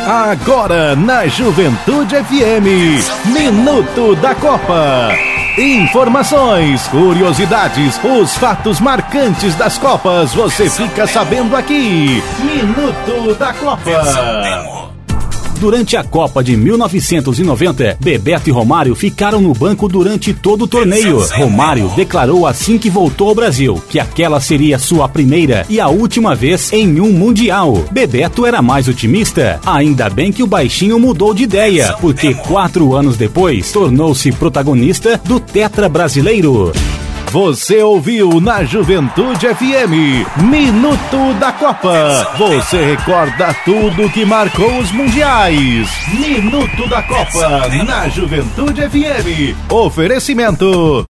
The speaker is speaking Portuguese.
Agora na Juventude FM, Minuto da Copa. Informações, curiosidades, os fatos marcantes das Copas, você fica sabendo aqui. Minuto da Copa. Durante a Copa de 1990, Bebeto e Romário ficaram no banco durante todo o torneio. Romário declarou assim que voltou ao Brasil, que aquela seria sua primeira e a última vez em um Mundial. Bebeto era mais otimista. Ainda bem que o baixinho mudou de ideia, porque 4 anos depois, tornou-se protagonista do Tetra Brasileiro. Você ouviu na Juventude FM, Minuto da Copa. Você recorda tudo que marcou os mundiais. Minuto da Copa, na Juventude FM. Oferecimento